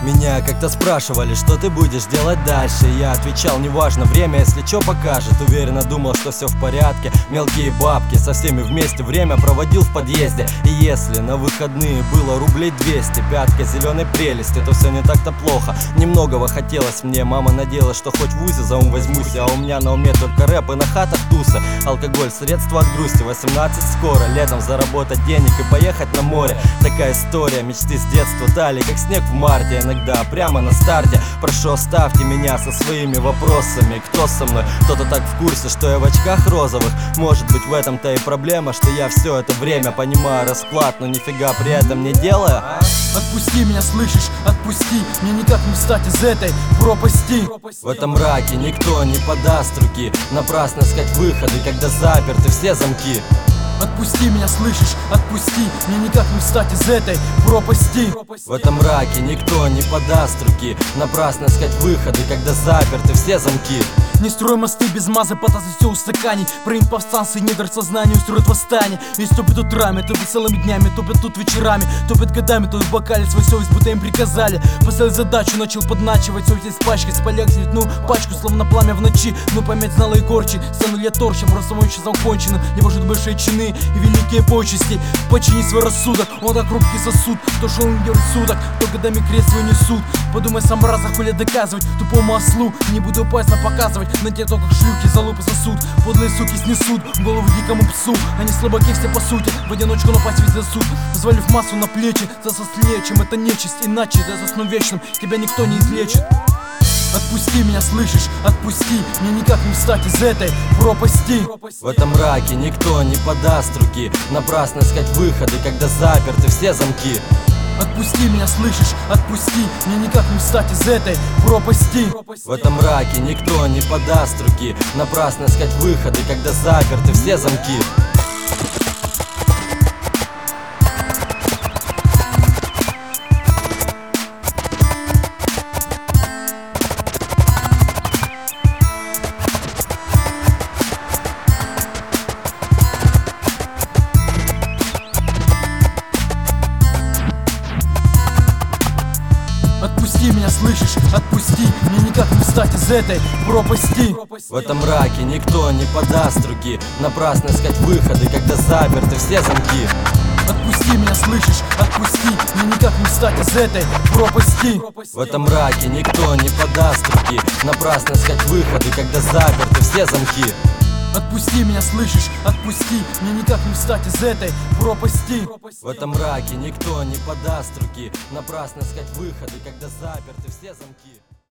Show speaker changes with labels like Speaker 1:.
Speaker 1: Меня как-то спрашивали, что ты будешь делать дальше. Я отвечал, неважно, время, если чё, покажет. Уверенно думал, что все в порядке. Мелкие бабки, со всеми вместе время проводил в подъезде. И если на выходные было рублей 200, пятка зеленой прелести, то все не так-то плохо. Немногого хотелось мне, мама надеялась, что хоть в вузе за ум возьмусь. А у меня на уме только рэп и на хатах тусы. Алкоголь, средства от грусти, 18 скоро. Летом заработать денег и поехать на море. Такая история, мечты с детства тали, как снег в марте. Иногда прямо на старте. Прошу, оставьте меня со своими вопросами. Кто со мной? Кто-то так в курсе, что я в очках розовых. Может быть, в этом-то и проблема, что я все это время понимаю расклад, но нифига при этом не делаю.
Speaker 2: Отпусти меня, слышишь? Отпусти. Мне никак не встать из этой пропасти.
Speaker 1: В этом мраке никто не подаст руки. Напрасно искать выходы, когда заперты все замки.
Speaker 2: Отпусти меня, слышишь? Отпусти. Мне никак не встать из этой пропасти.
Speaker 1: В этом мраке никто не подаст руки. Напрасно искать выходы, когда заперты все замки.
Speaker 2: Не строй мосты без мазы, пытаться все устаканить. Принят повстанцы, недр сознания устроят восстание. И топят утрами, топят целыми днями, топят тут вечерами, топят годами, тут в бокале свою совесть, будто им приказали. Поставил задачу, начал подначивать, совесть пачкать, спалякать, ну, пачку, словно пламя в ночи. Ну, память знала и горчи, стану я торчем, ростом еще законченным. Не может большие чины и великие почести. Почини свой рассудок, он так хрупкий сосуд. Кто шел не делает судок, то годами крест свой несут. Подумай сам раз, а хули доказывать тупому ослу. Не буду пальцем показывать на те, кто как шлюхи залупы сосут. Подлые суки снесут голову дикому псу. Они слабаки все по сути, в одиночку напасть везде суд. Взвалив массу на плечи, засослее, чем это нечисть. Иначе я засну вечным, тебя никто не излечит. Отпусти меня, слышишь? Отпусти. Мне никак не встать из этой пропасти.
Speaker 1: В этом мраке никто не подаст руки. Напрасно искать выходы, когда заперты все замки.
Speaker 2: Отпусти меня, слышишь? Отпусти. Мне никак не встать из этой пропасти.
Speaker 1: В этом мраке никто не подаст руки. Напрасно искать выходы, когда заперты все замки.
Speaker 2: Отпусти меня, слышишь? Отпусти. Мне никак не встать из этой пропасти.
Speaker 1: В этом мраке никто не подаст руки. Напрасно искать выходы, когда заперты все замки.
Speaker 2: Отпусти меня, слышишь? Отпусти. Мне никак не встать из этой пропасти.
Speaker 1: В этом мраке никто не подаст руки. Напрасно искать выходы, когда заперты все замки.
Speaker 2: Отпусти меня, слышишь? Отпусти. Мне никак не встать из этой пропасти.
Speaker 1: В этом мраке никто не подаст руки. Напрасно искать выходы, когда заперты все замки.